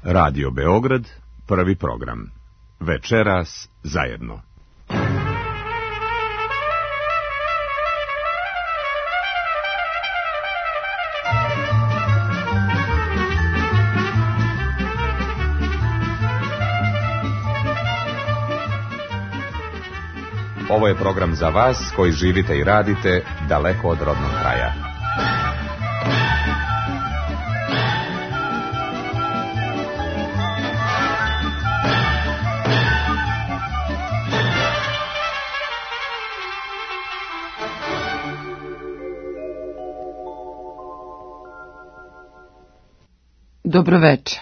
Radio Beograd, prvi program. Večeras zajedno. Ovo je program za vas koji živite i radite daleko od rodnog kraja. Dobro večer.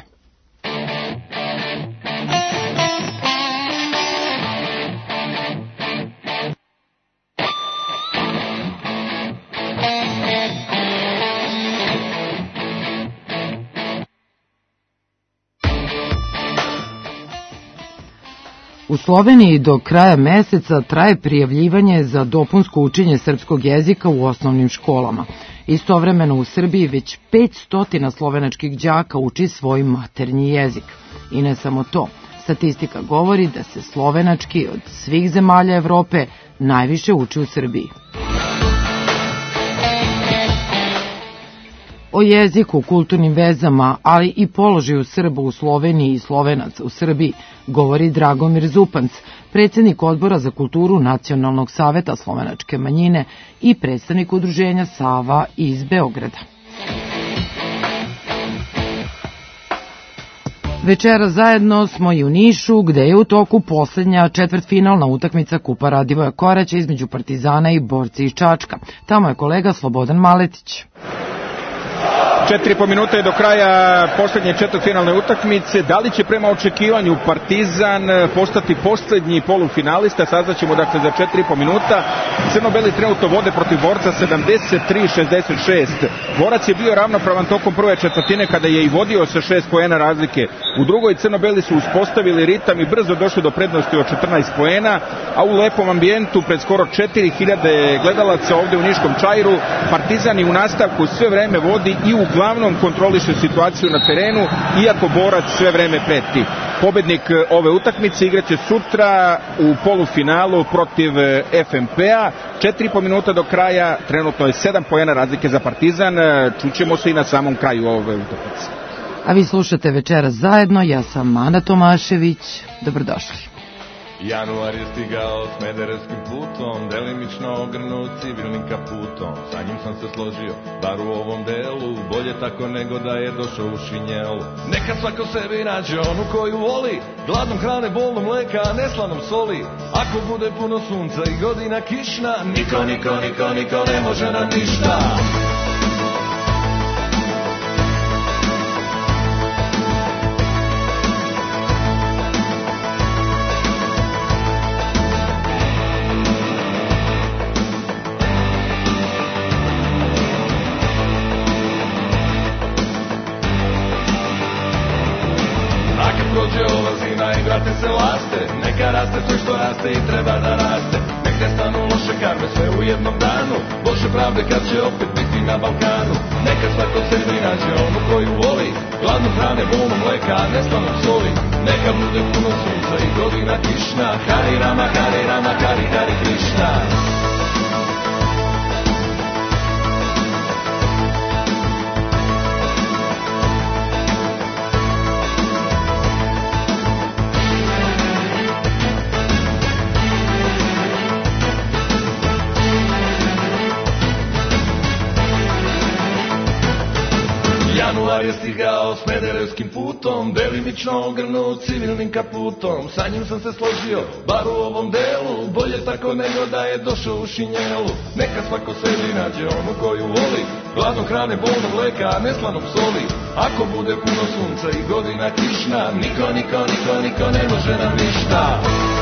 U Sloveniji do kraja meseca traje prijavljivanje za dopunsko učenje srpskog jezika u osnovnim školama. Istovremeno u Srbiji već 500 slovenačkih đaka uči svoj maternji jezik. I ne samo to, statistika govori da se slovenački od svih zemalja Evrope najviše uči u Srbiji. O jeziku, kulturnim vezama, ali i položaju Srba u Sloveniji i Slovenaca u Srbiji govori Dragomir Zupanc, predsjednik Odbora za kulturu Nacionalnog saveta slovenačke manjine i predstavnik udruženja Sava iz Beograda. Večera zajedno smo i u Nišu, gde je u toku posljednja četvrtfinalna utakmica Kupa Radivoja Koraća između Partizana i Borci iz Čačka. Tamo je kolega Slobodan Maletić. 4,5 minuta je do kraja posljednje četvrtfinalne utakmice. Da li će prema očekivanju Partizan postati posljednji polufinalista? Saznaćemo dakle za 4,5 minuta. Crno-beli trenutno vode protiv Borca 73-66. Borac je bio ravnopravan tokom prve četvrtine kada je i vodio sa 6 poena razlike. U drugoj Crno-beli su uspostavili ritam i brzo došli do prednosti od 14 poena, a u lepom ambijentu pred skoro 4000 gledalaca ovdje u Niškom Čairu Partizan i u nastavku sve vreme vodi i uglavnom kontroliše situaciju na terenu, iako Borac sve vreme preti. Pobednik ove utakmice igraće sutra u polufinalu protiv FNP-a. 4,5 minuta do kraja, trenutno je 7 poena razlike za Partizan. Čućemo se i na samom kraju ove utakmice. A vi slušate Večeras zajedno, ja sam Ana Tomašević, dobrodošli. Januar je stigao smederevskim putom, delimično ogrnut civilnim kaputom. Sa njim sam se složio, bar u ovom delu, bolje tako nego da je došao u šinjelu. Neka svako sebi nađe onu koju voli, gladnom hrane, bolnom mleka, neslanom soli. Ako bude puno sunca i godina kišna, niko ne može nam ništa. Neka raste sve što raste i treba da raste. Nek ne stanu loše karme sve u jednom danu. Bože pravde kad će opet biti na Balkanu. Neka svako sebi nađe onu koju voli, gladnu hrane, bolno mleka, neslanom soli. Neka bude puno sunca i godina kišna. Hari Rama, Hari Krišna. Januar je stigao smederevskim putom, delimično ogrnut civilnim kaputom. Sa njim sam se složio, bar u ovom delu, bolje tako nego da je došao u šinjelu. Neka svako sebi nađe onu koju voli, gladnom hrane, bolnog mleka, neslanom soli. Ako bude puno sunca i godina kišna, niko ne može nam ništa.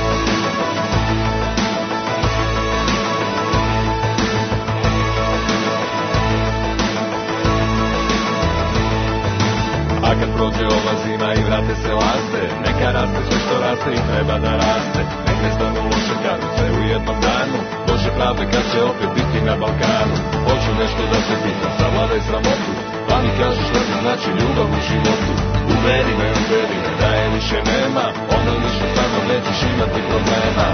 A kad prođe ova zima i vrate se laste, neka raste sve što raste i treba da raste. Nek ne stanu loše karme sve u jednom danu. Bože pravde kad će opet biti na Balkanu. Hoću nešto da se pitam, savladaj sramotu. Pa mi kažeš šta ti znači ljubav u životu. Uveri me, više nema, onda više sa mnom nećeš imati problema.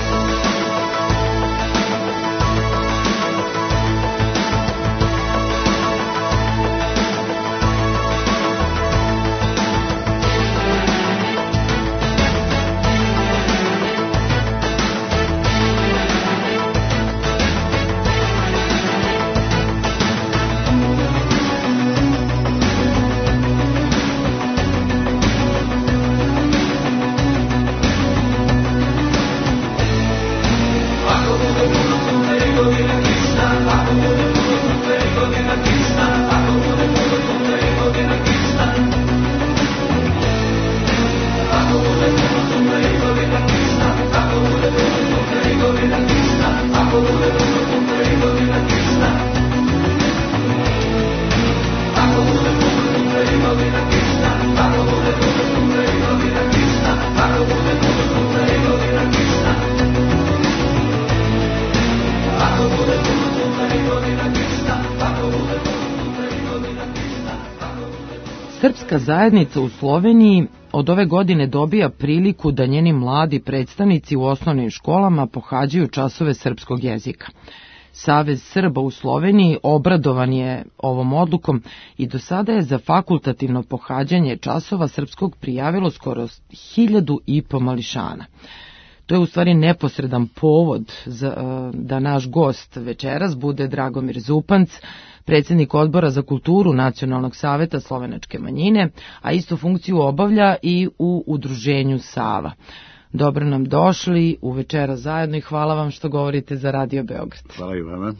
Srpska zajednica u Sloveniji od ove godine dobija priliku da njeni mladi predstavnici u osnovnim školama pohađaju časove srpskog jezika. Savez Srba u Sloveniji obradovan je ovom odlukom i do sada je za fakultativno pohađanje časova srpskog prijavilo skoro 1.500 mališana. To je u stvari neposredan povod da naš gost večeras bude Dragomir Zupanc, predsjednik odbora za kulturu Nacionalnog saveta slovenačke manjine, a istu funkciju obavlja i u udruženju Sava. Dobro nam došli u večeras zajedno i hvala vam što govorite za Radio Beograd. Hvala i vama.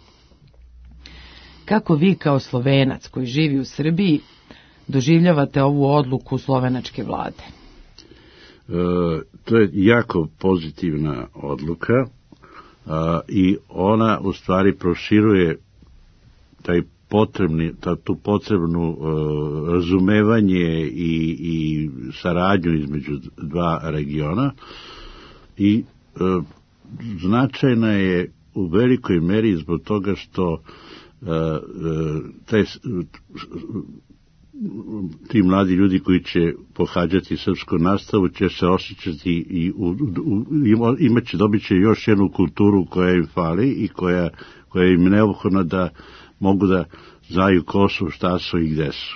Kako vi kao Slovenac koji živi u Srbiji doživljavate ovu odluku slovenačke vlade? To je jako pozitivna odluka i ona u stvari proširuje tu potrebnu razumevanje i saradnju između dva regiona i značajna je u velikoj meri zbog toga što ti mladi ljudi koji će pohađati srpsku nastavu će se osjećati i dobit će još jednu kulturu koja im fali i koja im neophodna da mogu da znaju ko su, šta su i gde su.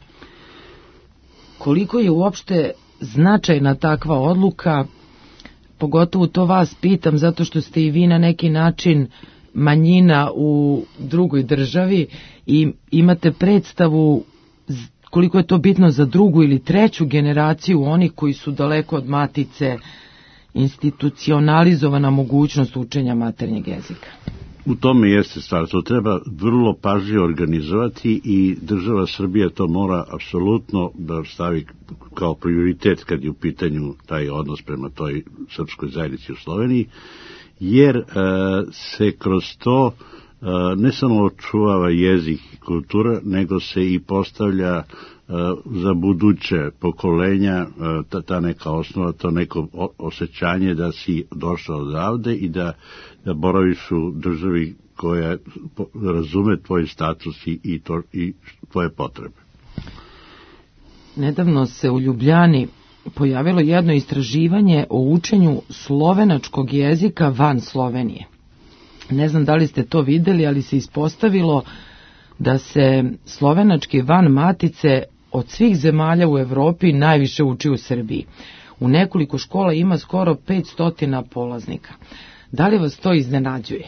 Koliko je uopšte značajna takva odluka, pogotovo to vas pitam zato što ste i vi na neki način manjina u drugoj državi i imate predstavu koliko je to bitno za drugu ili treću generaciju onih koji su daleko od matice, institucionalizovana mogućnost učenja maternjeg jezika. U tome jeste stvar, to treba vrlo pažljivo organizovati i država Srbija to mora apsolutno da stavi kao prioritet kad je u pitanju taj odnos prema toj srpskoj zajednici u Sloveniji, jer se kroz to ne samo očuvava jezik i kultura, nego se i postavlja za buduće pokolenja ta neka osnova, to neko osjećanje da si došao odavde i da boraviš u državi koja razume tvoj status i tvoje potrebe. Nedavno se u Ljubljani pojavilo jedno istraživanje o učenju slovenačkog jezika van Slovenije. Ne znam da li ste to videli, ali se ispostavilo da se slovenački van matice od svih zemalja u Evropi najviše uči u Srbiji. U nekoliko škola ima skoro 500 polaznika. Da li vas to iznenađuje?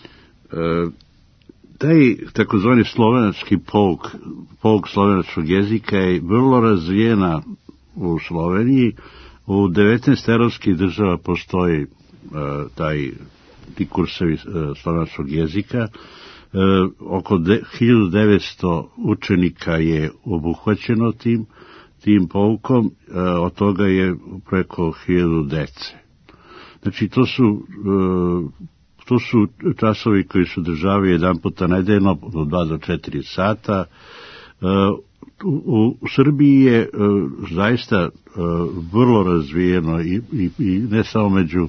Taj takozvani slovenački pouk slovenačkog jezika je vrlo razvijena u Sloveniji. U 19 evropskih država postoji ti kursevi slovenačkog jezika. Oko 1900 učenika je obuhvaćeno tim poukom, od toga je preko 1000 dece. Znači, to su časovi koji su državi jedan puta nedeljno, od 2 do 4 sata. U Srbiji je zaista vrlo razvijeno i ne samo među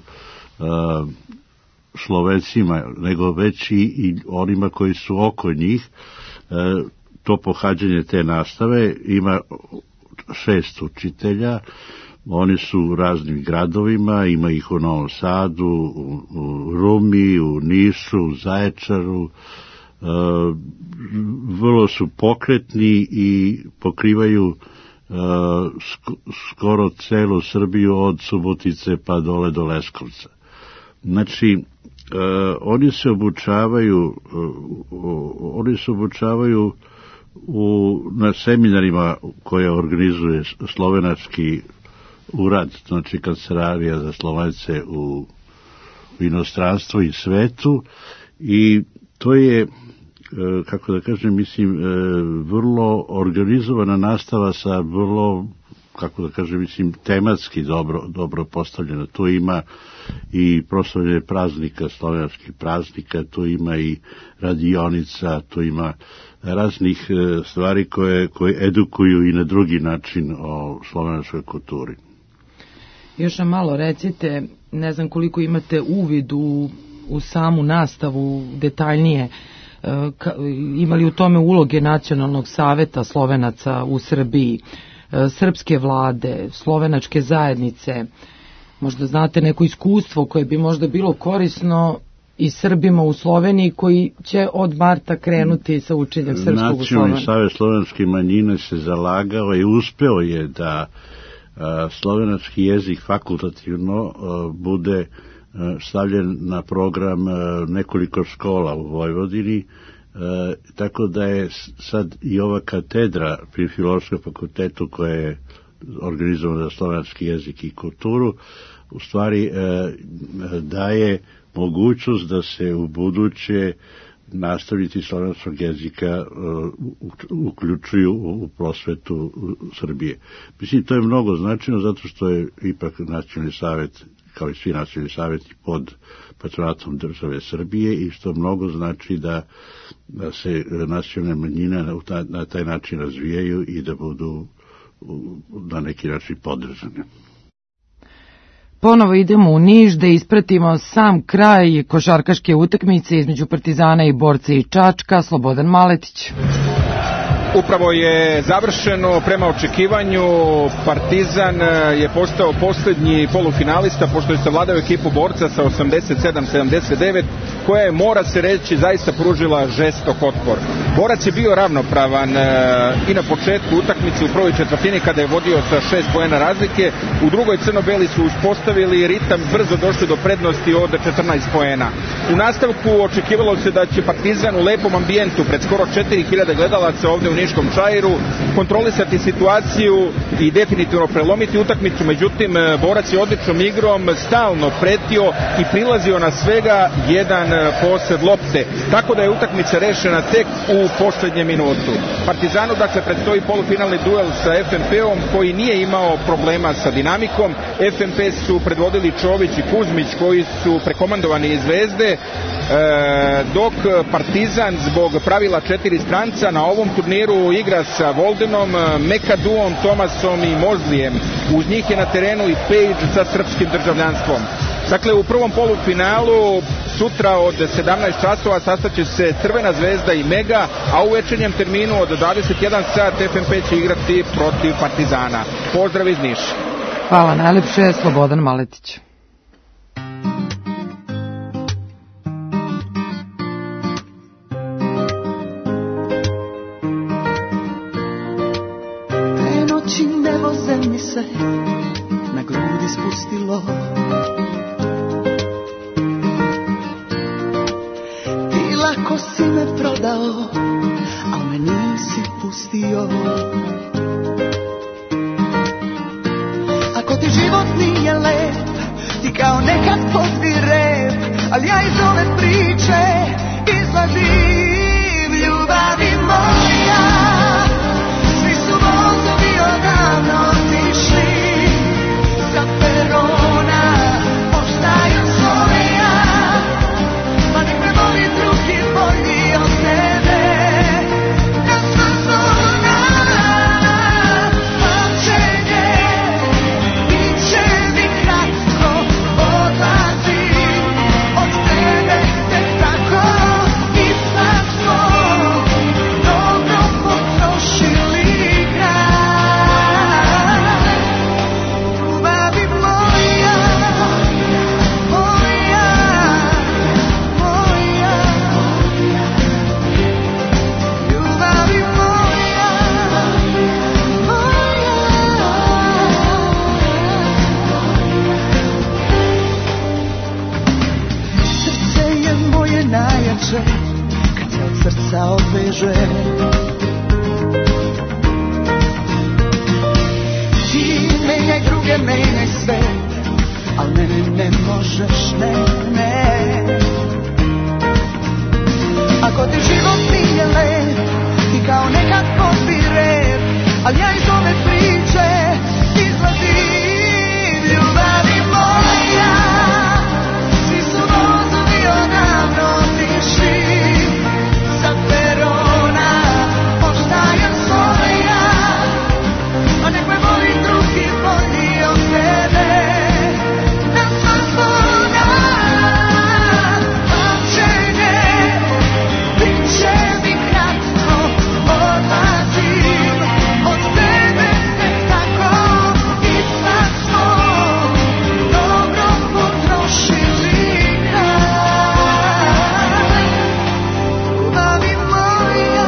Slovencima, nego već i onima koji su oko njih. To pohađanje te nastave ima 6 učitelja, Oni su u raznim gradovima, ima ih u Novom Sadu, u Rumi, u Nišu, u Zaječaru. Vrlo su pokretni i pokrivaju skoro celu Srbiju od Subotice pa dole do Leskovca. Znači, oni se obučavaju na seminarima koje organizuje slovenački urad, znači Kancelarija za Slovence u inostranstvu i svetu, i to je, kako da kažem, mislim, vrlo organizovana nastava sa vrlo, kako da kažem, mislim, tematski dobro postavljena. Tu ima i proslavljanje praznika, slovenačkih praznika, tu ima i radionica, tu ima raznih stvari koje edukuju i na drugi način o slovenačkoj kulturi. Još nam malo recite, ne znam koliko imate uvid u samu nastavu detaljnije, ima li u tome uloge Nacionalnog saveta Slovenaca u Srbiji, srpske vlade, slovenačke zajednice, možda znate neko iskustvo koje bi možda bilo korisno i Srbima u Sloveniji koji će od marta krenuti sa učenjem srpskog u Sloveniji? Nacionalni savet slovenačke manjine se zalagao i uspeo je da slovenački jezik fakultativno bude stavljen na program nekoliko škola u Vojvodini, tako da je sad i ova katedra pri Filološkom fakultetu koja je organizovana za slovenački jezik i kulturu, u stvari daje mogućnost da se u buduće nastavnici slovenačkog jezika uključuju u prosvetu Srbije. Mislim, to je mnogo značajno zato što je ipak nacionalni savet, kao i svi nacionalni saveti, pod patronatom države Srbije, i što mnogo znači da se nacionalne manjine na taj način razvijaju i da budu na neki način podržane. Ponovo idemo u Niš da ispratimo sam kraj košarkaške utakmice između Partizana i Borca iz Čačka. Slobodan Maletić. Upravo je završeno prema očekivanju. Partizan je postao poslednji polufinalista pošto je savladao ekipu Borca sa 87-79, koja je, mora se reći, zaista pružila žestok otpor. Borac je bio ravnopravan i na početku utakmice u prvoj četvrtini kada je vodio sa 6 poena razlike. U drugoj crno-beli su uspostavili ritam, brzo došli do prednosti od 14 poena. U nastavku očekivalo se da će Partizan u lepom ambijentu pred skoro 4000 gledalaca ovde u Niškom Čairu kontrolisati situaciju i definitivno prelomiti utakmicu. Međutim, Borac je odličnom igrom stalno pretio i prilazio na svega jedan posed lopte, tako da je utakmica rešena tek u poslednjem minutu. Partizanu, dakle, predstoji polufinalni duel sa FNP-om koji nije imao problema sa dinamikom. FNP su predvodili Čović i Kuzmić koji su prekomandovani iz Zvezde, dok Partizan zbog pravila 4 stranca na ovom turniru igra sa Voldenom, Mekaduom, Tomasom i Mozlijem. Uz njih je na terenu i Page sa srpskim državljanstvom. Dakle, u prvom polufinalu sutra od 17 časova sastaće se Crvena zvezda i Mega, a u večernjem terminu od 21 sat FNP će igrati protiv Partizana. Pozdrav iz Niša. Hvala najlepše, Slobodan Maletić. Te noći nebo zemlji se na grudi spustilo. Ti lako si me prodao, a me nisi pustio. Ako ti život nije lep, ti kao nekad pozvi rep, ali ja iz ove priče izlazim, ljubavi moja. Svi su vozovi odavno otišli sa perona, oštaju svoja, pa nek me voli drugi bolji od tebe. Na sva zona pamćenje biće mi kratko, odlazim od tebe tek tako i druge menjaj sve, al mene ne možeš, ne. Ako ti život nije lep, ti kao nekad popij rep, al ja iz ove priče izlazim, ljubavi moja. Svi su vozovi odavno otišli sa perona, ostajem svoja, a nek me voli drugi bolji od tebe. Da sam zvona, pamćenje, bit će mi kratko, odlazim od tebe tek tako, ipak smo dobro potrošili kraj. Ljubavi moja,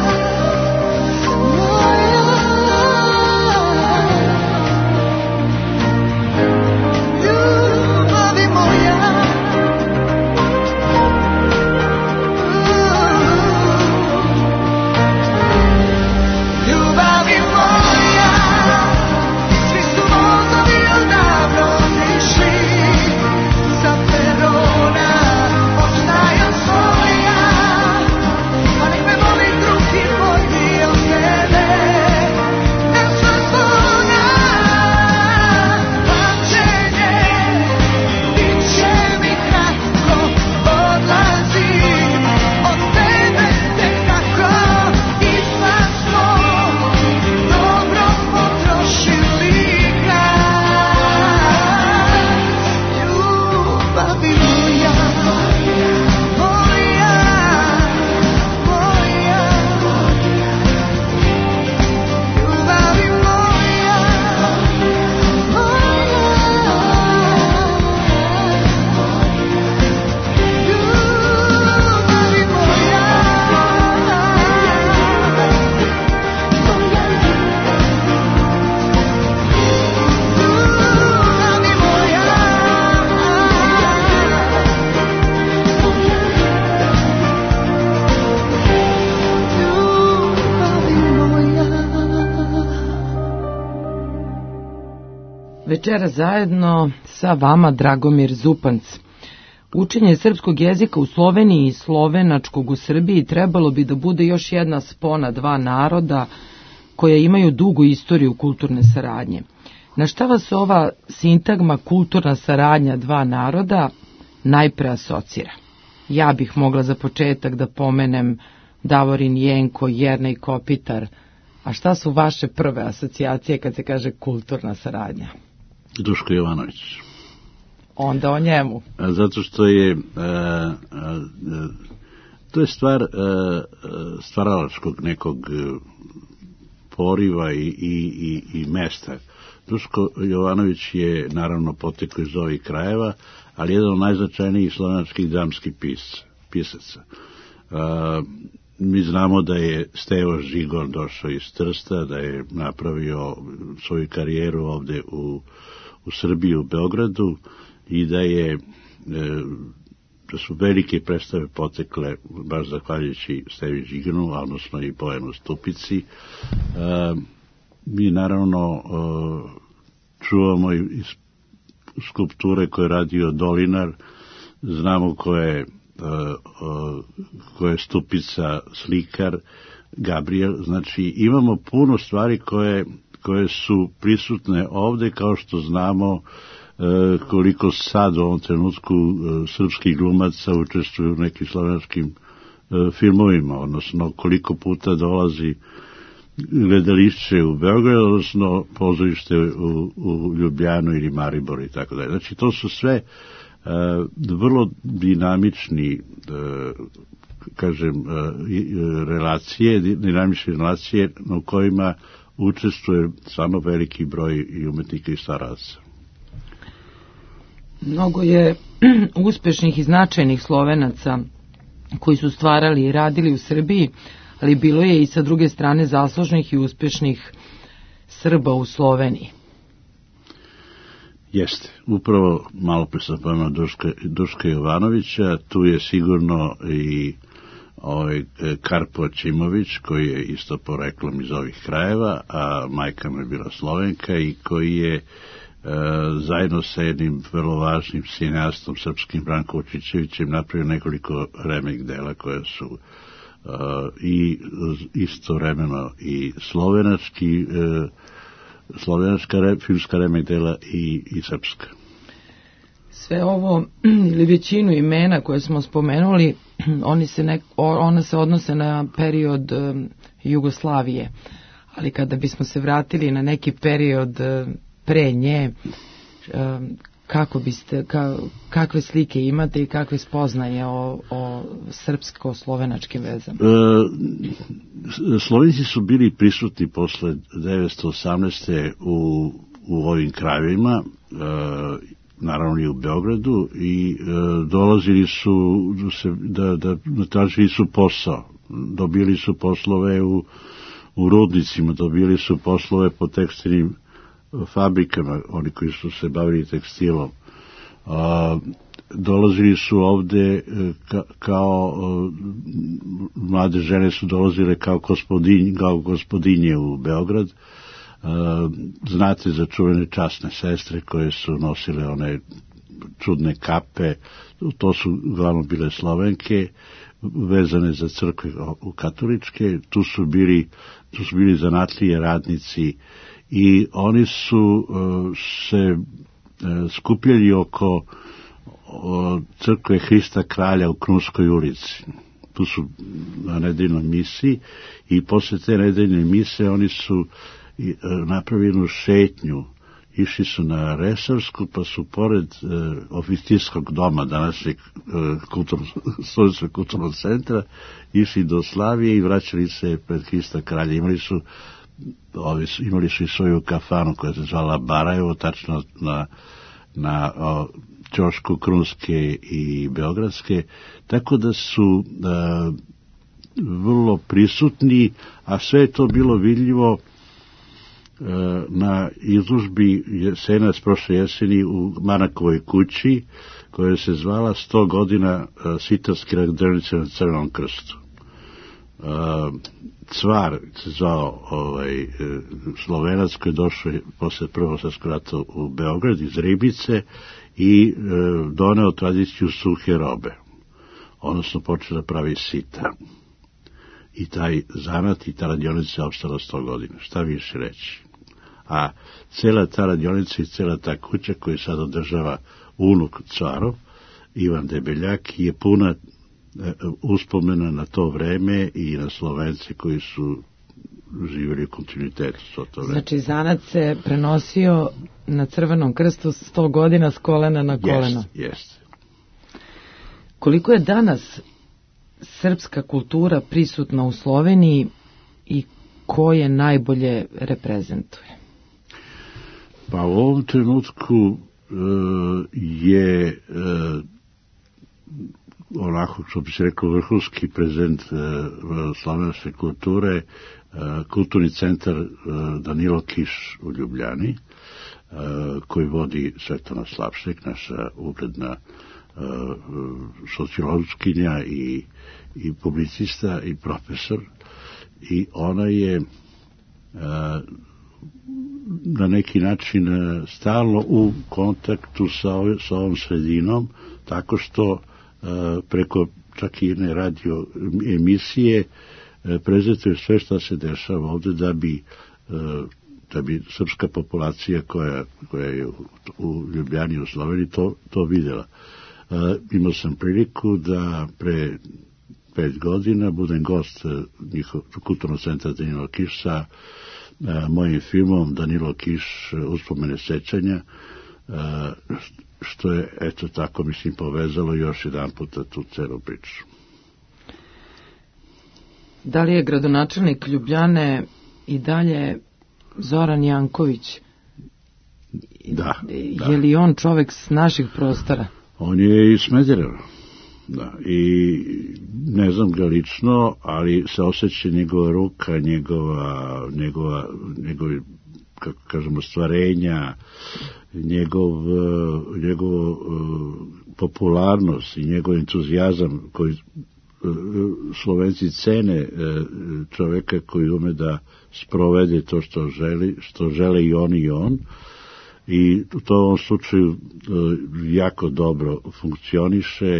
ljubavi moja. Ljubavi moja, svi su vozovi odavno otišli sa perona, ostajem svoja, a nek me voli drugi bolji od tebe. Da sam zvona, pamćenje, bit će mi kratko, odlazim od tebe tek tako, ipak smo dobro potrošili kraj. Ljubavi moja, moja, moja. Ljubavi moja, moja. Ljubavi moja. Ljubavi moja. Večera zajedno sa vama Dragomir Zupanc. Učenje srpskog jezika u Sloveniji i slovenačkog u Srbiji trebalo bi da bude još jedna spona dva naroda koja imaju dugu istoriju kulturne saradnje. Na šta vas ova sintagma kulturna saradnja dva naroda najpre asocira? Ja bih mogla za početak da pomenem Davorin Jenko, Jernej Kopitar. A šta su vaše prve asocijacije kad se kaže kulturna saradnja? Duško Jovanović. Onda o njemu. Zato što je to je stvar stvaralačkog nekog poriva i mesta. Duško Jovanović je naravno potekao iz ovih krajeva, ali jedan od najznačajnijih slovenačkih dramskih pisaca. Mi znamo da je Stevo Žigor došao iz Trsta, da je napravio svoju karijeru ovde u Srbiji, u Beogradu, i da su velike predstave potekle baš zahvaljujući Stevi Žigonu, odnosno i Bojanu Stupici. Mi naravno čuvamo i skulpture koje je radio Dolinar, znamo ko je Stupica slikar, Gabriel. Znači imamo puno stvari koje su prisutne ovde, kao što znamo koliko sad u ovom trenutku srpskih glumaca učestvuju u nekim slovenačkim filmovima, odnosno koliko puta dolazi gledališće u Beograd, odnosno pozorište u Ljubljanu ili Maribor i tako dalje. Znači to su sve vrlo dinamični dinamične relacije na kojima učestvuje samo veliki broj i umetnika i staraca. Mnogo je uspešnih i značajnih Slovenaca koji su stvarali i radili u Srbiji, ali bilo je i sa druge strane zaslužnih i uspešnih Srba u Sloveniji. Jeste, upravo malo pre sam pomenuo Duška Jovanovića, tu je sigurno i Karpo Ćimović, koji je isto poreklom iz ovih krajeva, a majka mu je bila Slovenka i koji je zajedno sa jednim vrlo važnim cineastom srpskim Brankom Čičevićem napravio nekoliko remek dela koja su i istovremeno i slovenačka filmska remek dela i srpska. Sve ovo ili većinu imena koje smo spomenuli, ona se odnose na period Jugoslavije, ali kada bismo se vratili na neki period pre nje, kakve slike imate i kakve spoznaje o srpsko-slovenačkim vezama? Slovenci su bili prisutni posle 1918. u ovim krajevima, naravno i u Beogradu, i dolazili su tražili su posao, dobili su poslove u rudnicima, dobili su poslove po tekstilnim fabrikama, oni koji su se bavili tekstilom. Dolazili su ovde kao mlade žene su dolazile kao gospodinje u Beograd. Znate za čuvene časne sestre koje su nosile one čudne kape, to su uglavnom bile Slovenke, vezane za crkve u katoličke, tu su bili zanatlije radnici i oni su se skupljali oko crkve Hrista Kralja u Krunskoj ulici. Tu su na nedeljnoj misiji i posle te nedeljne mise oni su napravili jednu šetnju. Išli su na Resarsku, pa su pored oficirskog doma, današnjeg Slovenskog kulturnog centra, išli do Slavije i vraćali se pred Hrista Kralja. Imali su i svoju kafanu koja se zvala Barajevo, tačno na ćošku Krunske i Beogradske, tako da su vrlo prisutni, a sve je to bilo vidljivo na izložbi jesenac prošle jeseni u Manakovoj kući, koja se zvala 100 godina Svitarske radrnice na Crvenom krstu. Cvar se zvao Slovenac koji je došao posle Prvog svjetskog rata u Beograd iz Ribice i doneo tradiciju suhe robe, odnosno počeo da pravi sita. I taj zanat i ta radionica je opstala 100 godina. Šta više reći? A cela ta radionica i cela ta kuća koju sad održava unuk Carov, Ivan Debeljak, je puna uspomena na to vreme i na Slovence koji su živjeli u kontinuitetu. Znači, zanat se prenosio na Crvenom krstu 100 godina s kolena na koleno. Jeste. Koliko je danas srpska kultura prisutna u Sloveniji i ko je najbolje reprezentuje? Pa u ovom trenutku je onako, što bi se rekao, vrhunski prezent slovenačke kulture, kulturni centar Danilo Kiš u Ljubljani, koji vodi Svetlana Slavšek, naša ugledna sociološkinja i publicista i profesor, i ona je na neki način stalno u kontaktu sa ovom sredinom, tako što preko čak i jedne radio emisije prezentuje sve šta se dešava ovde da bi srpska populacija koja je u Ljubljani u Sloveniji to videla. Imao sam priliku da pre 5 godina budem gost kulturnog centra Danilo Kiš sa mojim filmom Danilo Kiš uspomene sećanja, što je, eto tako, mislim, povezalo još jedan puta tu celu priču. Da li je gradonačelnik Ljubljane i dalje Zoran Janković? Da. Je li on čovek s naših prostora? On je iz Smedereva. Da, i ne znam ga lično, ali se osjeća njegova ruka, njegova kako kažemo, stvarenja, njegov popularnost i njegov entuzijazam koji Slovenci cene čoveka koji ume da sprovede to što žele i on, i to u ovom slučaju jako dobro funkcioniše.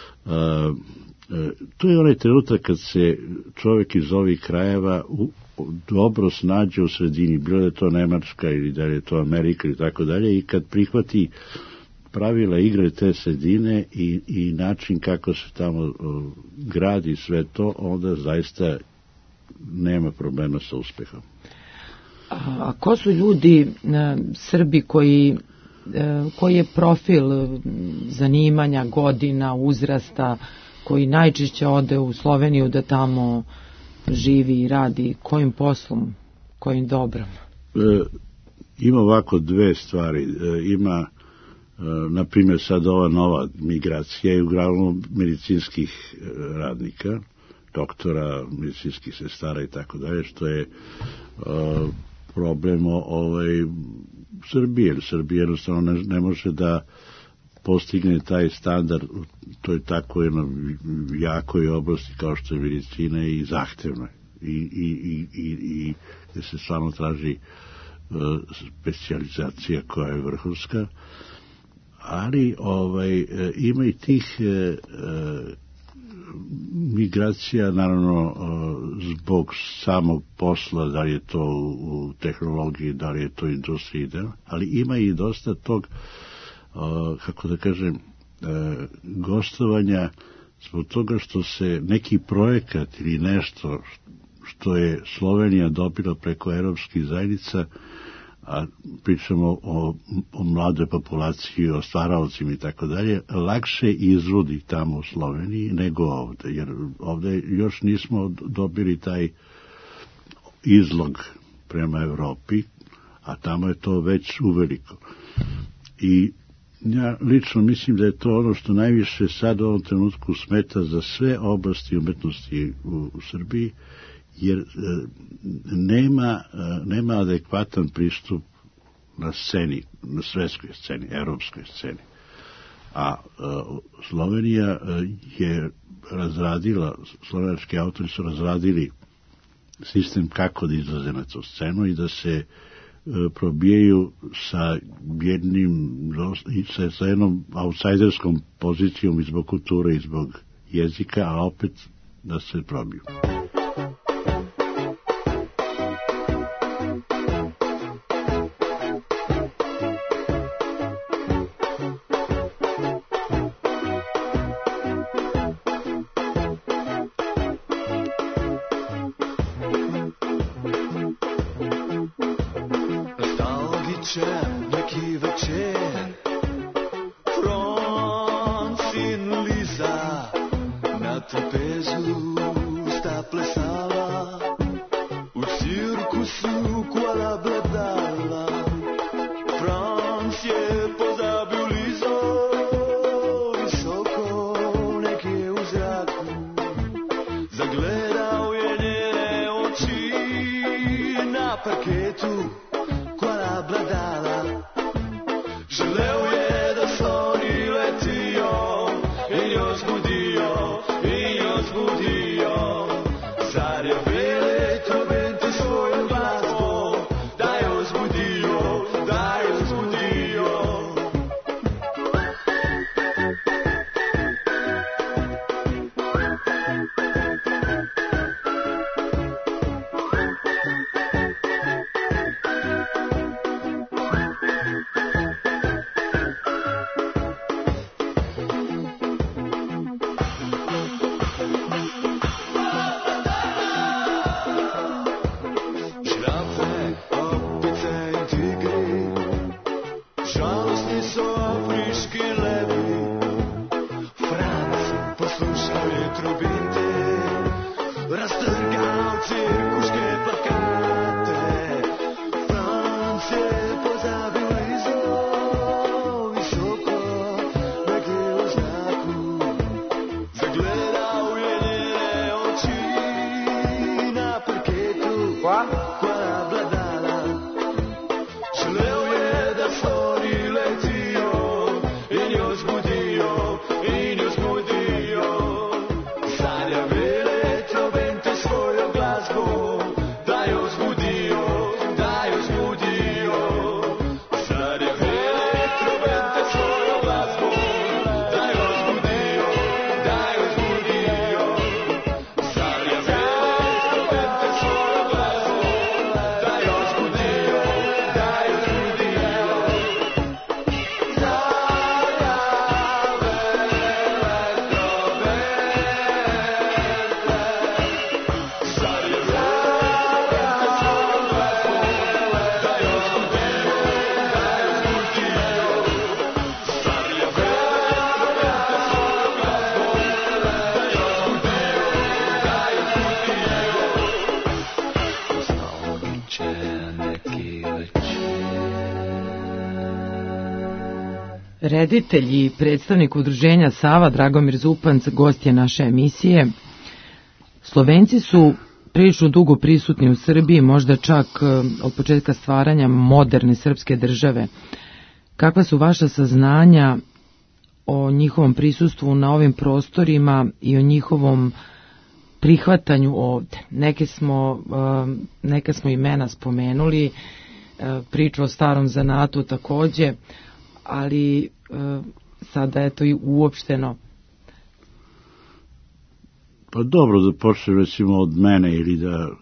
To je onaj trenutak kad se čovjek iz ovih krajeva dobro snađe u sredini, bilo da je to Nemačka ili da je to Amerika ili tako dalje, i kad prihvati pravila igre te sredine i način kako se tamo gradi sve to, onda zaista nema problema sa uspehom. A ko su ljudi, Srbi, koji je profil zanimanja, godina, uzrasta, koji najčešće ode u Sloveniju da tamo živi i radi, kojim poslom, kojim dobrom? Ima ovako dve stvari. Ima, na primjer, sad ova nova migracija je uglavnom medicinskih radnika, doktora, medicinskih sestara i tako dalje, što je problem Srbije. Srbije jednostavno ne može da postigne taj standard u toj tako jednoj jakoj oblasti kao što je medicina i zahtevno. I gde se stvarno traži specijalizacija koja je vrhunska, ali ima i tih migracija, naravno zbog samog posla, da li je to u tehnologiji, da li je to u industriji, ali ima i dosta tog, kako da kažem, gostovanja zbog toga što se neki projekat ili nešto što je Slovenija dobila preko evropskih zajednica, a pričamo o mladoj populaciji, o stvaralcima i tako dalje, lakše izvodi tamo u Sloveniji nego ovde, jer ovde još nismo dobili taj izlog prema Evropi, a tamo je to već uveliko. I ja lično mislim da je to ono što najviše sad u ovom trenutku smeta za sve oblasti umetnosti u Srbiji, jer nema adekvatan pristup na sceni, na svetskoj sceni, evropskoj sceni. A Slovenija je razradila, slovenački autori su razradili sistem kako da izlaze na tu scenu i da se probijaju sa jednom outsiderskom pozicijom i zbog kulture i zbog jezika, a opet da se probiju. Qua? Želeo je da stvori leti Reditelj i predstavnik udruženja Sava, Dragomir Zupanc, gost je naše emisije. Slovenci su prilično dugo prisutni u Srbiji, možda čak od početka stvaranja moderne srpske države. Kakva su vaša saznanja o njihovom prisustvu na ovim prostorima i o njihovom prihvatanju ovde? Neka smo imena spomenuli, priču o starom zanatu takođe, ali sada je to i uopšteno. Pa dobro, da počnem recimo od mene ili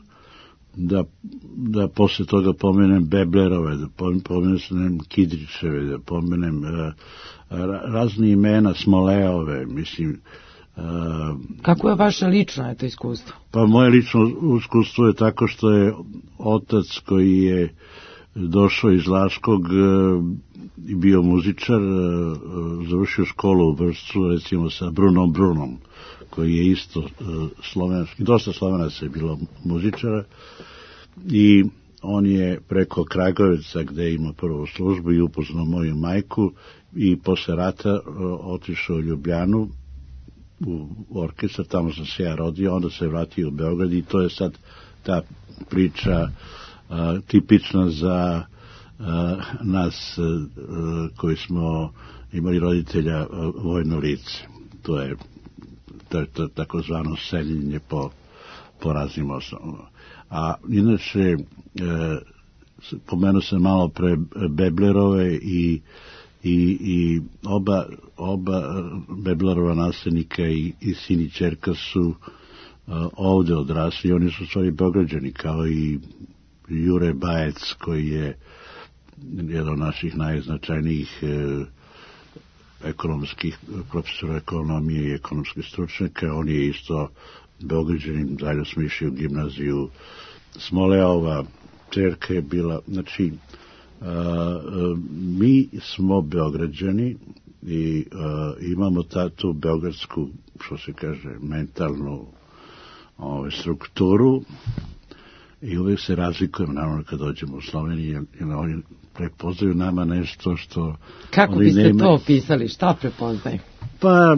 da posle toga pomenem Beblerove, da pomenem Kidričeve, da pomenem razne imena, Smoleove, mislim. Kako je vaše lično to iskustvo? Pa moje lično iskustvo je tako što je otac koji je došao iz Laškog i bio muzičar, završio školu u Vršcu, recimo sa Brunom, koji je isto slovenski, dosta Slovenaca je bilo muzičara, i on je preko Kragujevca, gde ima prvu službu, i upoznao moju majku, i posle rata otišao u Ljubljanu u orkestar, tamo sam se ja rodio, onda se vratio u Beograd, i to je sad ta priča tipična za nas koji smo imali roditelja vojno lice. To je takozvano seljenje po raznim osnovama. A inače, pomenuo sam malo pre Beblerove i oba Beblerova naslednika i sin i ćerka su ovde odrasli. Oni su stvari Beograđani, kao i Jure Bajec, koji je jedan od naših najznačajnijih ekonomskih profesora ekonomije i ekonomskih stručnjaka. On je isto Beograđanin, zajedno smo išli u gimnaziju. Smoleova ćerka je bila, znači mi smo Beograđani i imamo tu beogradsku, što se kaže, mentalnu strukturu, i uvijek se razlikujemo, naravno, kad dođemo u Sloveniji, jer oni prepoznaju nama nešto što... Kako biste to opisali? Šta prepoznaju? Pa,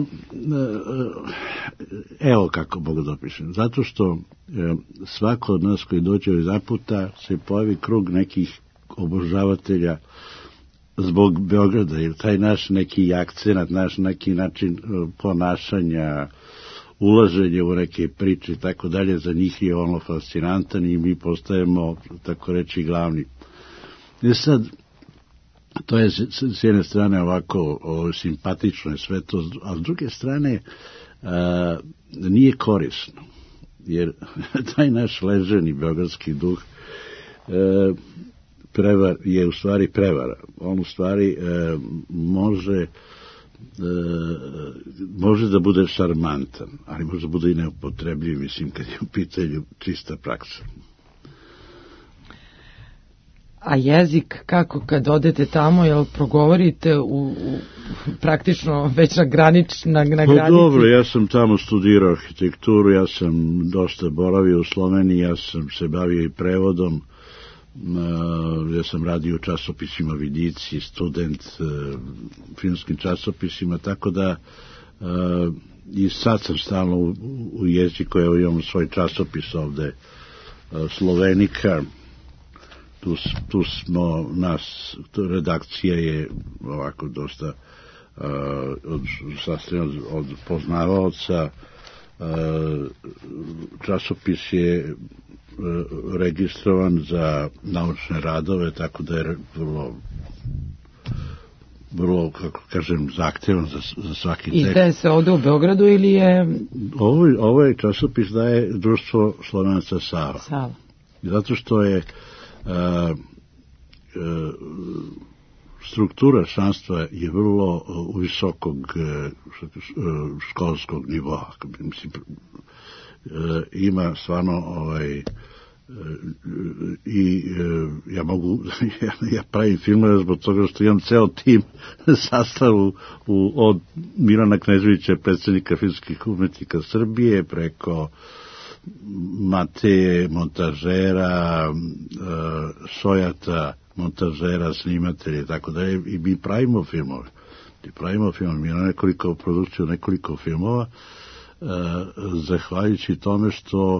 evo kako mogu da opišem. Zato što svako od nas koji dođe iz Zaputa se pojavi krug nekih obožavatelja zbog Beograda, jer taj naš neki akcenat, naš neki način ponašanja, ulaženje u neke priče i tako dalje, za njih je ono fascinantan i mi postajemo, tako reći, glavni. I sad, to je s jedne strane ovako simpatično je sve to, a s druge strane nije korisno, jer taj naš leženi beogradski duh je u stvari prevara. On u stvari može da bude šarmantan, ali može da bude i neupotrebljiv, mislim, kad je u pitanju čista praksa. A jezik, kako kad odete tamo, jel progovorite praktično već na granici? Pa dobro, ja sam tamo studirao arhitekturu, ja sam dosta boravio u Sloveniji, ja sam se bavio i prevodom, ja sam radio u časopisima Vidici, student filmskim časopisima, tako da i sad sam stalno u jeziku, evo imamo svoj časopis ovde, Slovenika, tu smo nas, redakcija je ovako dosta sastavljena od poznavaoca, časopis je registrovan za naučne radove, tako da je vrlo, kako kažem, zahtevan za svaki tekst. Izdaje se ovde u Beogradu ili je... Ovo časopis daje Društvo Slovenaca Sava. Zato što je struktura članstva je vrlo visokog školskog nivoa. Mislim, ima stvarno i ja mogu ja pravim filmove zbog toga što imam ceo tim sastavu od Milana Kneževića, predsjednika filmskih umetnika Srbije, preko Mateje, montažera, Sojata, montažera, snimatelja, tako da je, i mi pravimo filmove. Mi imamo nekoliko filmova, zahvaljujući tome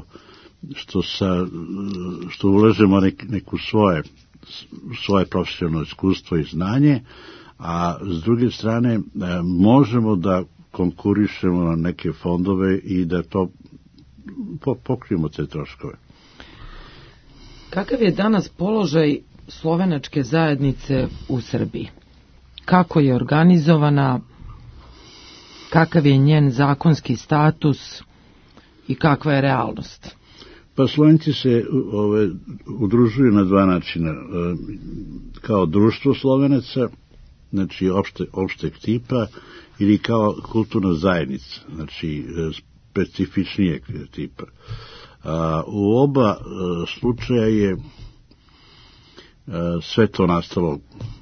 što ulažemo neku svoje profesionalno iskustvo i znanje, a s druge strane možemo da konkurišemo na neke fondove i da to pokrijemo te troškove. Kakav je danas položaj slovenačke zajednice u Srbiji? Kako je organizovana, kakav je njen zakonski status i kakva je realnost? Pa Slovenci se udružuju na dva načina. Kao društvo Slovenaca, znači opšteg tipa, ili kao kulturna zajednica, znači specifičnijeg tipa. U oba slučaja je sve to nastalo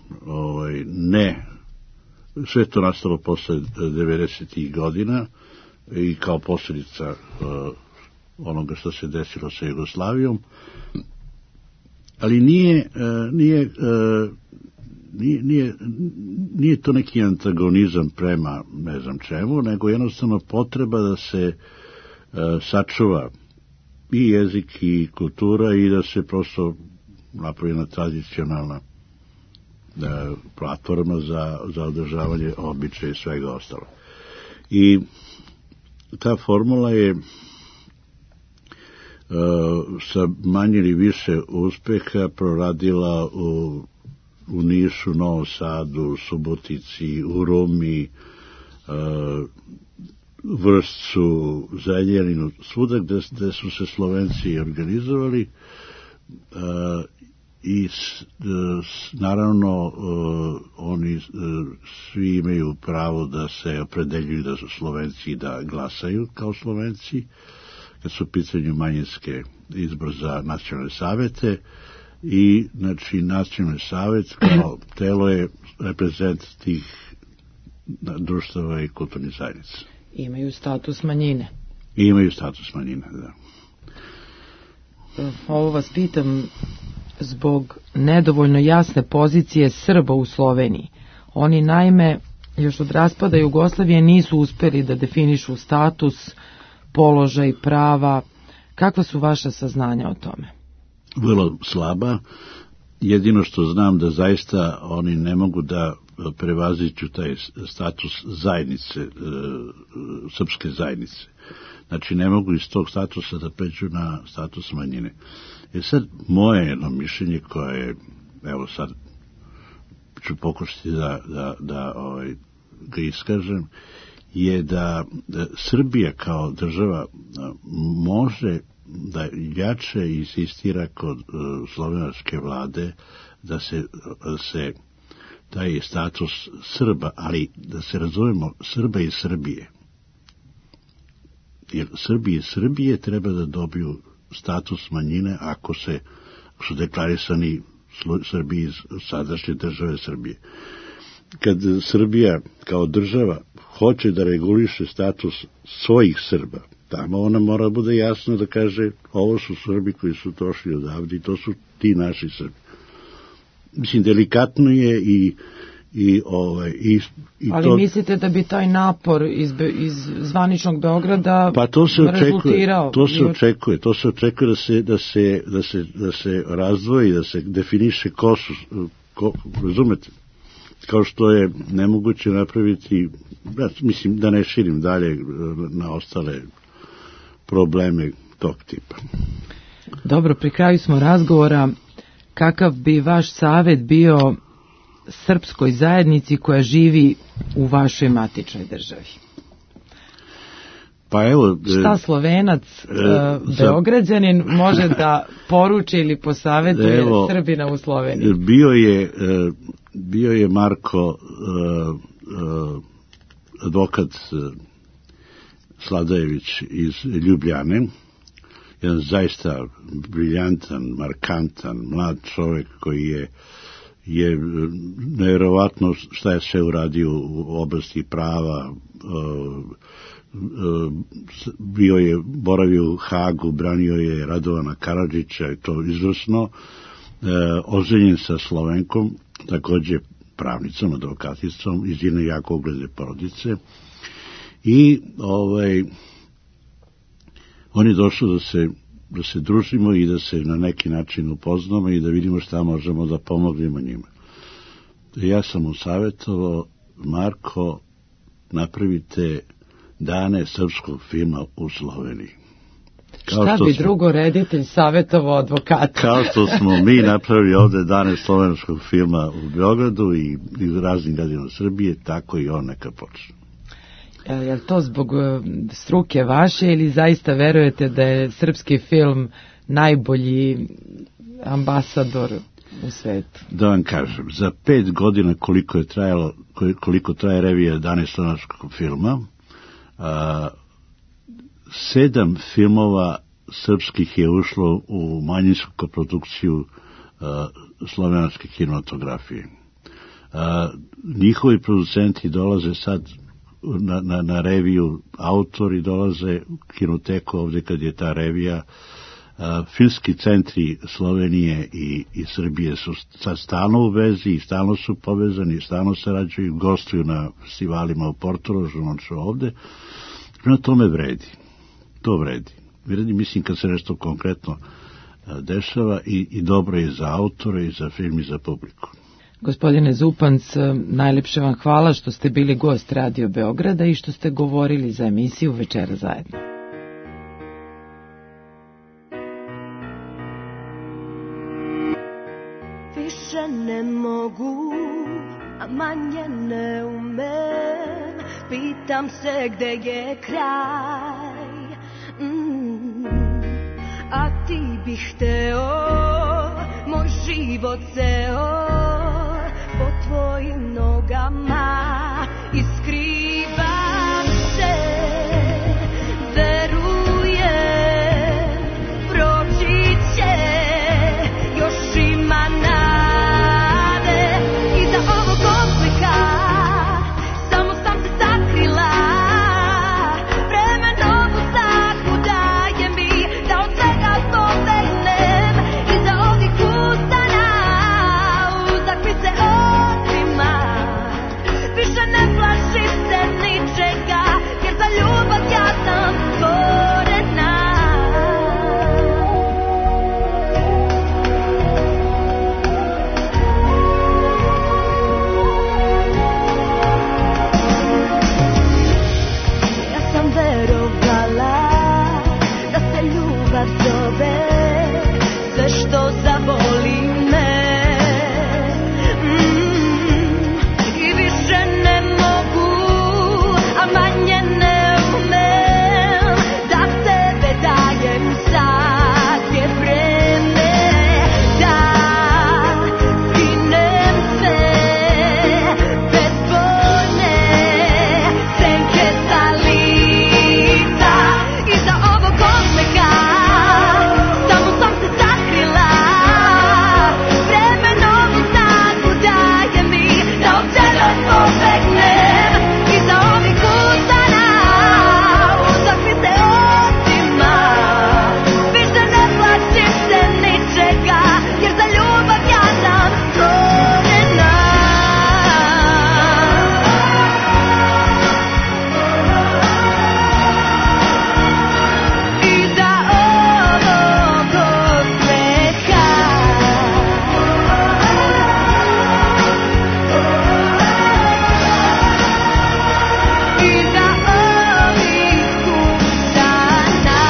sve to nastalo posle 90. godina i kao posljedica onoga što se desilo sa Jugoslavijom, ali nije to neki antagonizam prema ne znam čemu, nego jednostavno potreba da se sačuva i jezik i kultura i da se napravi jedna tradicionalna platforma za održavanje običaja i svega ostalo. I ta formula je sa manje ili više uspeha proradila u Nišu, Novom Sadu, Subotici, u Rumi, Vršcu, Zrenjaninu, svuda gde su se Slovenci organizovali i naravno oni svi imaju pravo da se opredeljuju da su Slovenci i da glasaju kao Slovenci kad su u pitanju manjinske izbor za nacionalne savete i znači nacionalni savet kao telo je reprezent tih društava i kulturnih zajednica. Imaju status manjine. Da. Ovo vas pitam zbog nedovoljno jasne pozicije Srba u Sloveniji. Oni naime još od raspada Jugoslavije nisu uspeli da definišu status, položaj, prava. Kakva su vaša saznanja o tome? Vrlo slaba. Jedino što znam da zaista oni ne mogu da prevaziđu taj status zajednice, srpske zajednice. Znači ne mogu iz tog statusa da pređu na status manjine. Sad moje jedno mišljenje koje je, evo sad ću pokušati da ga iskažem, je da Srbija kao država može da jače insistira kod slovenačke vlade da se taj status Srba, ali da se razumemo Srba i Srbije. Jer Srbi i Srbije treba da dobiju status manjine ako su deklarisani Srbi iz sadašnje države Srbije. Kad Srbija kao država hoće da reguliše status svojih Srba, tamo ona mora bude jasno da kaže ovo su Srbi koji su došli odavde i to su ti naši Srbi. Mislim, delikatno je i ali to, mislite da bi taj napor iz zvaničnog Beograda pa to se rezultirao? To se očekuje da se razdvoji, da se definiše ko su, razumete? Kao što je nemoguće napraviti, mislim da ne širim dalje na ostale probleme tog tipa. Dobro, pri kraju smo razgovora. Kakav bi vaš savjet bio srpskoj zajednici koja živi u vašoj matičnoj državi? Pa evo, šta Slovenac, Beograđanin može da poruči ili posavetuje Srbina u Sloveniji? Bio je Marko, advokat Sladajević iz Ljubljane, jedan zaista briljantan, markantan, mlad čovjek koji je nevjerovatno šta je sve uradio u oblasti prava, boravio u Hagu, branio je Radovana Karadžića i to izvrsno oženjen sa Slovenkom, takođe pravnicom, advokaticom iz jedne jako ugledne porodice, i on je došao da se družimo i da se na neki način upoznamo i da vidimo šta možemo da pomognemo njima. Ja sam mu savjetovao: Marko, napravite dane srpskog filma u Sloveniji. Šta bi drugo reditelj savjetovao advokata? Kao što smo mi napravili ovde dane slovenačkog filma u Beogradu i u raznim gradovima Srbije, tako i on neka počne. Je li to zbog struke vaše ili zaista verujete da je srpski film najbolji ambasador u svetu? Da vam kažem, za 5 godina koliko traje revija dane slovenačkog filma, 7 filmova srpskih je ušlo u manjinsku koprodukciju slovenačke kinematografije. Njihovi producenti dolaze sad na reviju, autori dolaze u kinoteku ovde kad je ta revija. Filmski centri Slovenije i Srbije su stalno u vezi i stalno su povezani, stalno sarađuju, gostuju na festivalima u Portorožu, ovde. Na tome vredi. To vredi. Mislim kad se nešto konkretno dešava i dobro je za autore i za film i za publiku. Gospodine Zupanc, najlepše vam hvala što ste bili gost Radio Beograda i što ste govorili za emisiju Večera zajedno. Više ne mogu, a manje ne umem, pitam se gde je kraj. A ti bih hteo moj život ceo po tvojim nogama i skrivam se, verujem, proći će, još ima nade. Iza ovog oblika samo sam se sakrila, vremenom u snagu daje mi da od svega pobegnem. Iza ovih ustana uzak mi se otima, više ne plašim se ničega, jer za ljubav ja sam stvorena. Ja sam verovala da se ljubav zove sve što zavoli me. I više ne mogu, a manje ne umem, da tebe dajem sad je vreme, da skinem sve bezbolne senke sa lica. Iza ovog osmeha samo sam se sakrila, vremenom u snagu daje mi da od tebe pobegnem. Iza ovih ustana uzak mi se otima, više ne plašim se ničega, jer za ljubav ja sam stvorena. Iza ovog osmeha iza ovih ustana,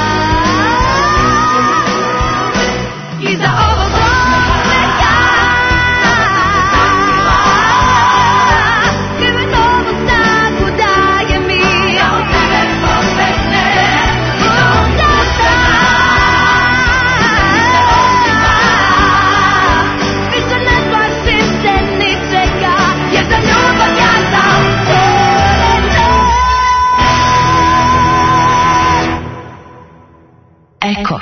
iza ovog osmeha skrive novu snagu daje mi da od tebe pobegnem. Više ne plašim se ničega, jer za ljubav ja sam stvorena. Eko.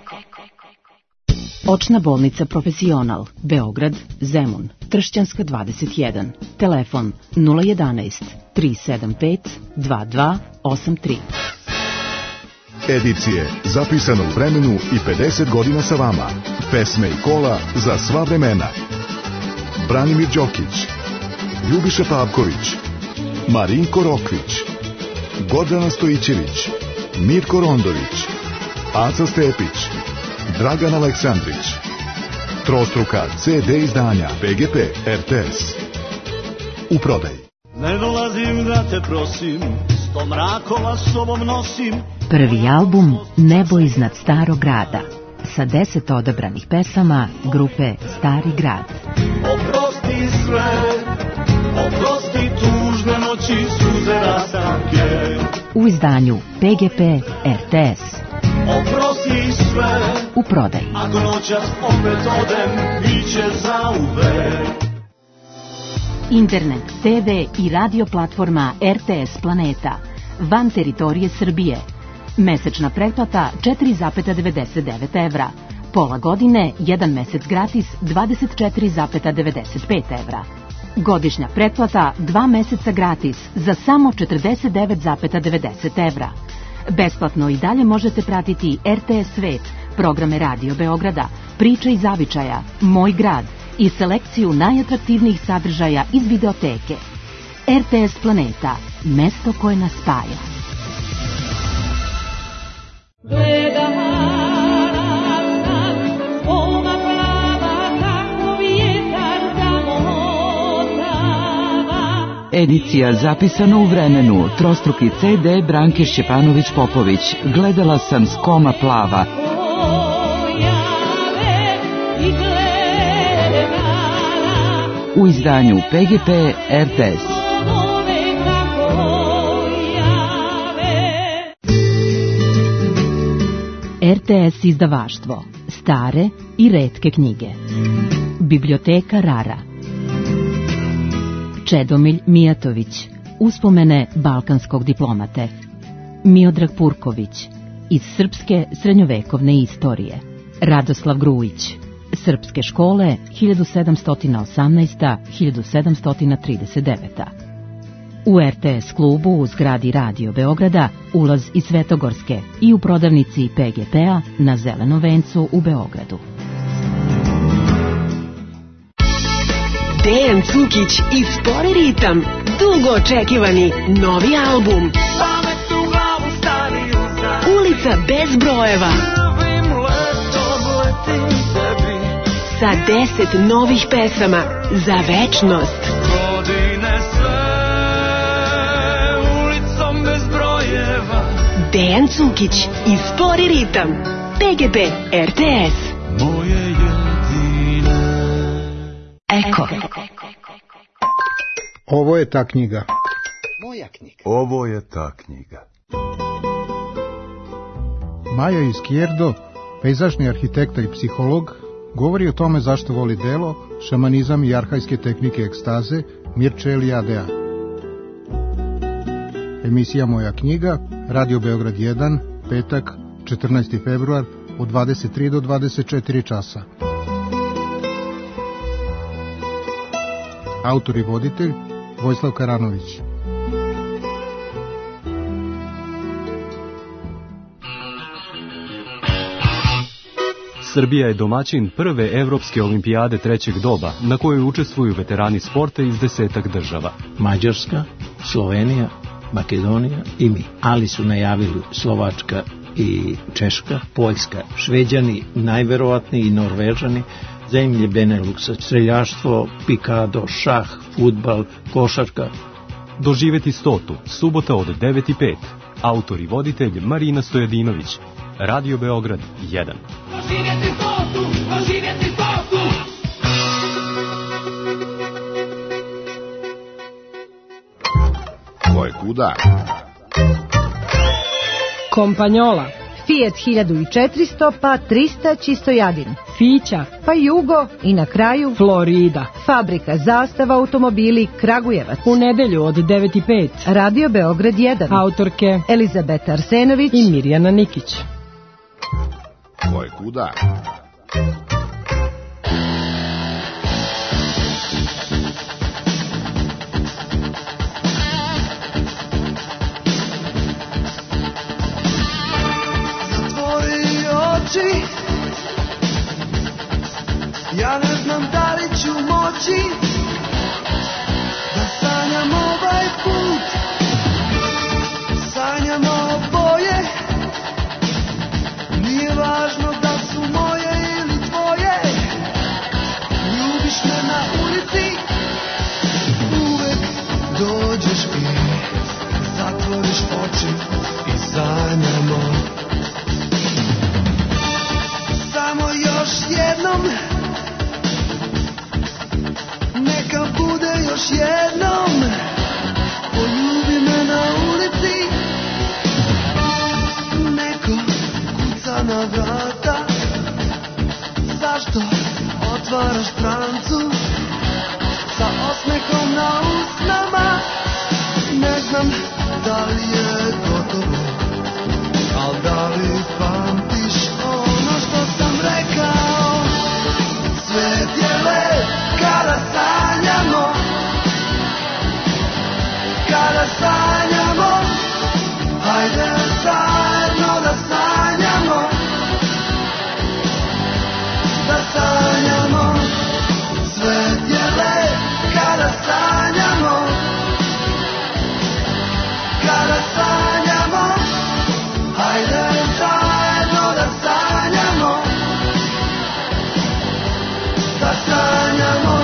Očna bolnica Profesional, Beograd, Zemun, Tršćanska 21, telefon 011 375 2283. Edicije zapisano u vremenu i 50 godina sa vama. Pesme i kola za sva vremena. Branimir Đokić, Ljubiša Pavković, Marinko Rokvić, Gordana Stojićević, Mirko Rondović, Aca Stepić, Dragan Aleksandrić. Trostruka CD izdanja PGP RTS. U prodaji. Ne dolazim da te prosim, sto mrakova s sobom nosim. Prvi album Nebo iznad starog grada sa 10 odabranih pesama grupe Stari grad. Oprosti sve, oprosti tužne noći, suze rastanke. U izdanju PGP RTS. Oprosti sve, u prodaji. Ako noćas opet odem, biće zauvek. Internet, TV i radio platforma RTS Planeta van teritorije Srbije. Mesečna pretplata 4,99 evra. Pola godine, 1 mesec gratis 24,95 evra. Godišnja pretplata 2 meseca gratis za samo 49,90 evra. Besplatno i dalje možete pratiti RTS Svet, programe Radio Beograda, Priče iz zavičaja, Moj grad i selekciju najatraktivnijih sadržaja iz videoteke. RTS Planeta, mesto koje nas spaja. Edicija zapisana u vremenu, trostruki CD Branke Šćepanović-Popović. Gledala sam Skoma plava. U izdanju PGP RTS. RTS izdavaštvo. Stare i retke knjige. Biblioteka Rara. Čedomilj Mijatović. Uspomene balkanskog diplomate. Miodrag Purković. Iz srpske srednjovekovne istorije. Radoslav Grujić. Srpske škole 1718-1739. U RTS klubu u zgradi Radio Beograda ulaz iz Svetogorske i u prodavnici PGP-a na Zelenom vencu u Beogradu. Dejan Cukić i Spori ritam, dugo očekivani novi album. Ulica bez brojeva. Sa 10 novih pesama za večnost. Dejan Cukić i Spori ritam. PGP RTS. Eko. Ovo je ta knjiga. Moja knjiga. Ovo je ta knjiga. Maja Izquierdo, pejzažni arhitekta i psiholog, govori o tome zašto voli delo, šamanizam i arhajske tehnike ekstaze Mirče Elijadea. Emisija Moja knjiga, Radio Beograd 1, petak, 14. februar, od 23 do 24 časa. Autor i voditelj Vojislav Karanović. Srbija je domaćin prve evropske olimpijade trećeg doba, na kojoj učestvuju veterani sporta iz 10 država. Mađarska, Slovenija, Makedonija i mi. Ali su najavili Slovačka i Češka, Poljska, Šveđani, najverovatniji i Norvežani, zemlje Beneluksa, streljaštvo, pikado, šah, fudbal, košarka. Doživeti 100. Subota od 9:05. Autor i voditelj Marina Stojadinović. Radio Beograd 1. Doživjeti 100. Doživjeti 100. Ko je kuda? Kompanjola. Fiat 1400 pa 300 Čistojadin. Fića pa Jugo i na kraju Florida. Fabrika Zastava automobili Kragujevac. U nedelju od 9:05. Radio Beograd 1. Autorke Elizabeta Arsenović i Mirjana Nikić. Ko je kuda? moći da sanjam ovaj put. Sanjamo boje, nije važno da su moje ili tvoje. Ljubiš me na ulici, uvek dođeš i zatvoriš oči i sanjamo. Samo još jednom, neka bude još jednom. Poljubi me na ulici, neko kuca na vrata. Zašto otvaraš strancu sa osmehom na usnama? Ne znam da li je gotovo, al da li pamtiš ono što sam rekao? Svet je lep kada sanjamo, kada sanjamo. Hajde zajedno da sanjamo, da sanjamo. Svet je lep kada sanjamo, kada sanjamo. Hajde zajedno da sanjamo, da sanjamo.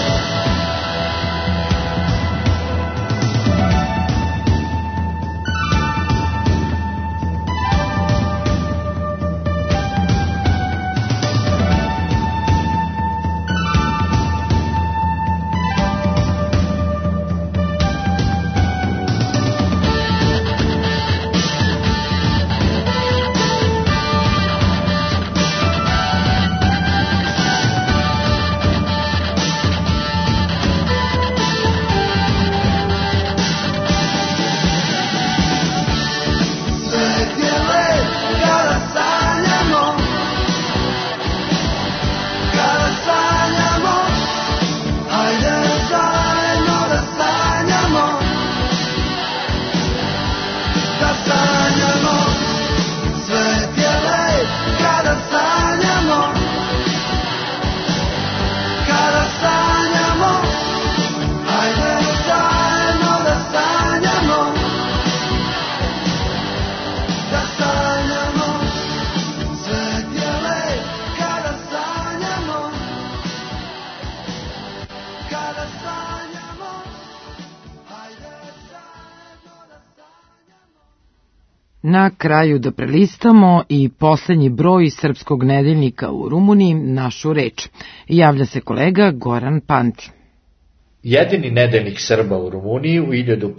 Na kraju da prelistamo i poslednji broj Srpskog nedeljnika u Rumuniji, Našu reč. Javlja se kolega Goran Panti. Jedini nedeljnik Srba u Rumuniji u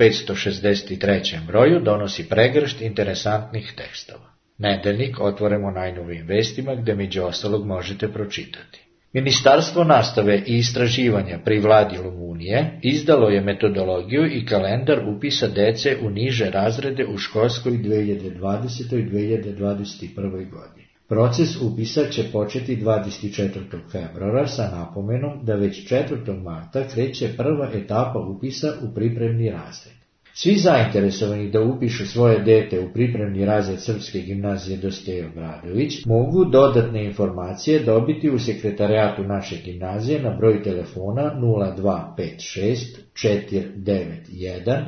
1563. broju donosi pregršt interesantnih tekstova. Nedeljnik otvoremo najnovijim vestima gde među ostalog možete pročitati. Ministarstvo nastave i istraživanja pri vladi Rumunije izdalo je metodologiju i kalendar upisa dece u niže razrede u školskoj 2020. i 2021. godini. Proces upisa će početi 24. februara sa napomenom da već 4. marta kreće prva etapa upisa u pripremni razred. Svi zainteresovani da upišu svoje dete u pripremni razred Srpske gimnazije Dositej Obradović mogu dodatne informacije dobiti u sekretarijatu naše gimnazije na broj telefona 0256 491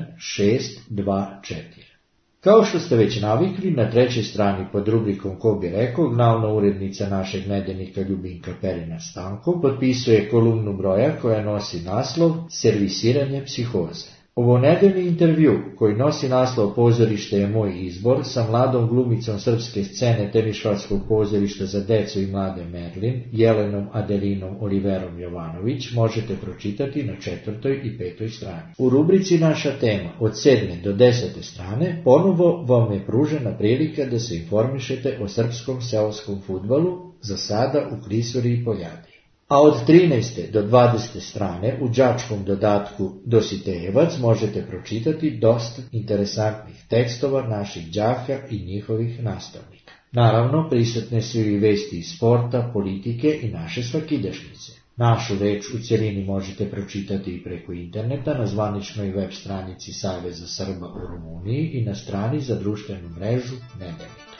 624. Kao što ste već navikli, na trećoj strani pod rubrikom Ko bi rekao, glavna urednica našeg nedeljnika Ljubinka Perina Stanko potpisuje kolumnu broja koja nosi naslov Servisiranje psihoze. Ovo nedeljni intervju, koji nosi naslov Pozorište je moj izbor, sa mladom glumicom srpske scene Temišvarskog pozorišta za decu i mlade Merlin, Jelenom Adelinom Oliverom Jovanović, možete pročitati na 4. i 5. strani. U rubrici Naša tema od 7. do 10. strane ponovo vam je pružena prilika da se informišete o srpskom seoskom fudbalu, za sada u Klisuri i Poljadi. A od 13. do 20. strane u đačkom dodatku Dositejevac možete pročitati dosta interesantnih tekstova naših đaka i njihovih nastavnika. Naravno, prisutne su i vesti iz sporta, politike i naše svakidašnjice. Našu reč u cjelini možete pročitati i preko interneta na zvaničnoj web stranici Saveza Srba u Rumuniji i na strani za društvenu mrežu Nedeljnika.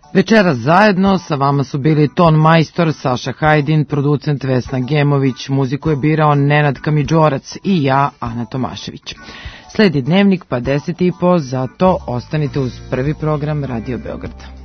Večeras zajedno sa vama su bili ton majstor Saša Hajdin, producent Vesna Gemović, muziku je birao Nenad Kamidžorac i ja, Ana Tomašević. Sledi Dnevnik pa 10:30, zato ostanite uz prvi program Radio Beograda.